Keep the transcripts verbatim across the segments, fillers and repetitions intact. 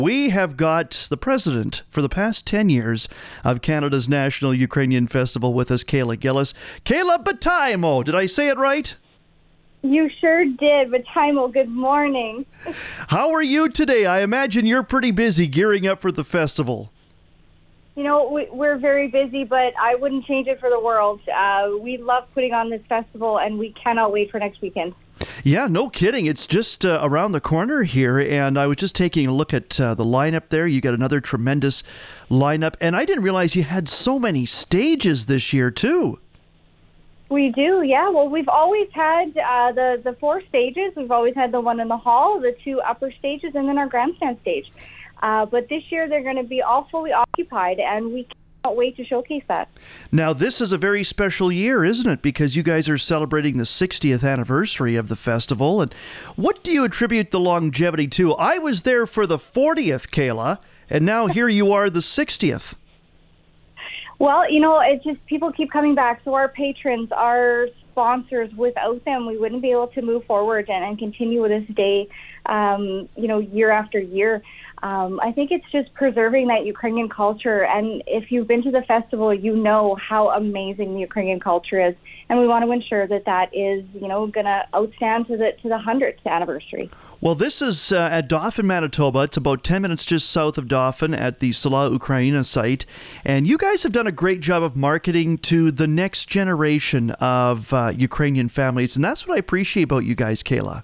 We have got the president for the past ten years of Canada's National Ukrainian Festival with us, Kayla Gillis. Kayla Bataimo, did I say it right? You sure did, Bataimo. Good morning. How are you today? I imagine you're pretty busy gearing up for the festival. You know, we, we're very busy, but I wouldn't change it for the world. Uh, we love putting on this festival, and we cannot wait for next weekend. Yeah, no kidding. It's just uh, around the corner here, and I was just taking a look at uh, the lineup there. You got another tremendous lineup, and I didn't realize you had so many stages this year, too. We do, yeah. Well, we've always had uh, the, the four stages. We've always had the one in the hall, the two upper stages, and then our grandstand stage. Uh, but this year they're going to be all fully occupied, and we can't wait to showcase that. Now, this is a very special year, isn't it? Because you guys are celebrating the sixtieth anniversary of the festival. And what do you attribute the longevity to? I was there for the fortieth, Kayla, and now here you are, the sixtieth. Well, you know, it's just people keep coming back. So our patrons, our sponsors, without them, we wouldn't be able to move forward and, and continue with this day, um, you know, year after year. Um, I think it's just preserving that Ukrainian culture. And if you've been to the festival, you know how amazing the Ukrainian culture is. And we want to ensure that that is, you know, going to outstand to the to the hundredth anniversary. Well, this is uh, at Dauphin, Manitoba. It's about ten minutes just south of Dauphin at the Sela Ukraina site. And you guys have done a great job of marketing to the next generation of uh, Ukrainian families. And that's what I appreciate about you guys, Kayla.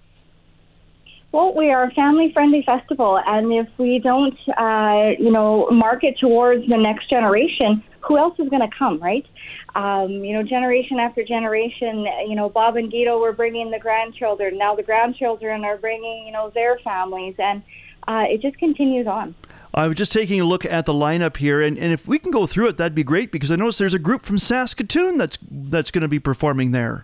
Well, we are a family-friendly festival, and if we don't, uh, you know, market towards the next generation, who else is going to come, right? Um, you know, generation after generation, you know, Bob and Guido were bringing the grandchildren. Now the grandchildren are bringing, you know, their families, and uh, it just continues on. I was just taking a look at the lineup here, and, and if we can go through it, that'd be great, because I noticed there's a group from Saskatoon that's that's going to be performing there.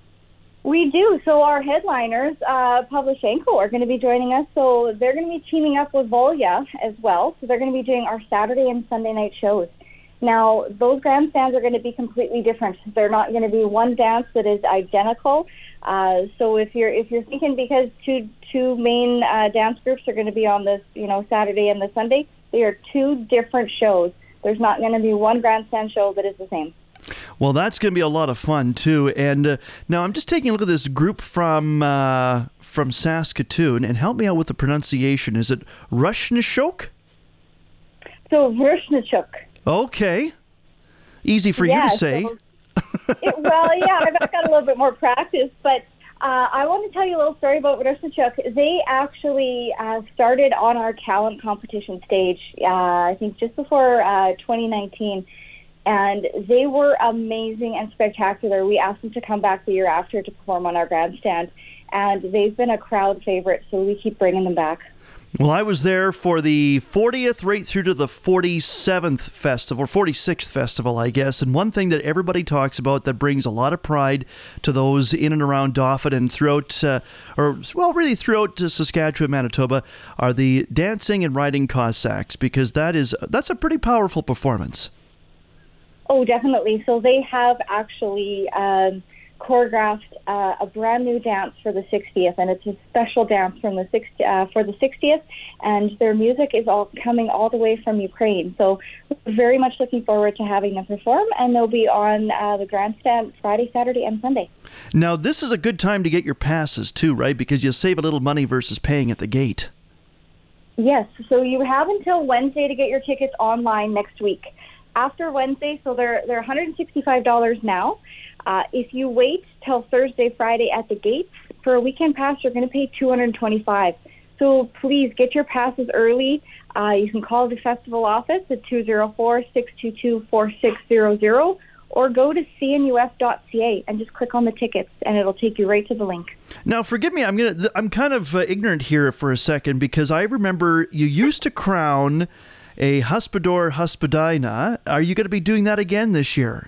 We do. So our headliners, uh, Pavlichenko, are going to be joining us. So they're going to be teaming up with Volya as well. So they're going to be doing our Saturday and Sunday night shows. Now, those grandstands are going to be completely different. They're not going to be one dance that is identical. Uh, so if you're if you're thinking because two two main uh, dance groups are going to be on this, you know, Saturday and the Sunday, they are two different shows. There's not going to be one grandstand show that is the same. Well, that's going to be a lot of fun, too. And uh, now I'm just taking a look at this group from uh, from Saskatoon, and help me out with the pronunciation. Is it Rushnishok? So, Rushnishok. Okay. Easy for yeah, you to say. So, it, well, yeah, I've got a little bit more practice, but uh, I want to tell you a little story about Rushnishok. They actually uh, started on our talent competition stage, uh, I think just before uh, twenty nineteen. And they were amazing and spectacular. We asked them to come back the year after to perform on our grandstand. And they've been a crowd favorite, so we keep bringing them back. Well, I was there for the fortieth right through to the forty-seventh festival, or forty-sixth festival, I guess. And one thing that everybody talks about that brings a lot of pride to those in and around Dauphin and throughout, uh, or well, really throughout uh, Saskatchewan, Manitoba, are the dancing and riding Cossacks, because that is that's a pretty powerful performance. Oh, definitely. So they have actually um, choreographed uh, a brand new dance for the sixtieth, and it's a special dance from the sixtieth, uh, for the sixtieth, and their music is all coming all the way from Ukraine. So we're very much looking forward to having them perform, and they'll be on uh, the grandstand Friday, Saturday, and Sunday. Now, this is a good time to get your passes too, right? Because you'll save a little money versus paying at the gate. Yes. So you have until Wednesday to get your tickets online next week. After Wednesday, so they're they're one hundred sixty-five dollars now. Uh, if you wait till Thursday, Friday at the gates for a weekend pass, you're going to pay two hundred twenty-five dollars. So please get your passes early. Uh, you can call the festival office at two oh four, six two two, four six zero zero or go to c n u f dot c a and just click on the tickets, and it'll take you right to the link. Now, forgive me, I'm gonna I'm kind of uh, ignorant here for a second, because I remember you used to crown a Huspador Huspadina. Are you going to be doing that again this year?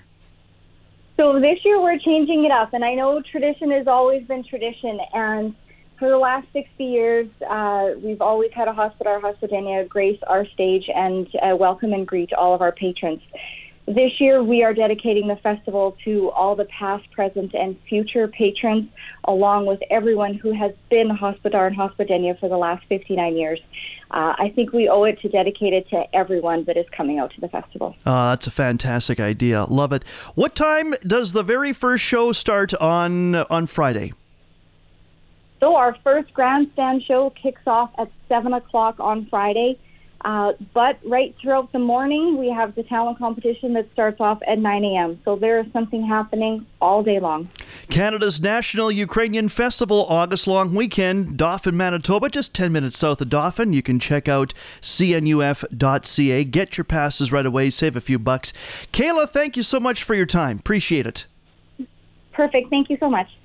So this year we're changing it up, and I know tradition has always been tradition, and for the last sixty years, uh, we've always had a Huspador Huspadina grace our stage and uh, welcome and greet all of our patrons. This year, we are dedicating the festival to all the past, present, and future patrons, along with everyone who has been Hospodar and Hospodenia for the last fifty-nine years. Uh, I think we owe it to dedicate it to everyone that is coming out to the festival. Uh, that's a fantastic idea. Love it. What time does the very first show start on on Friday? So our first grandstand show kicks off at seven o'clock on Friday. Uh, but right throughout the morning, we have the talent competition that starts off at nine a.m. So there is something happening all day long. Canada's National Ukrainian Festival, August long weekend, Dauphin, Manitoba, just ten minutes south of Dauphin. You can check out c n u f dot c a. Get your passes right away, save a few bucks. Kayla, thank you so much for your time. Appreciate it. Perfect. Thank you so much.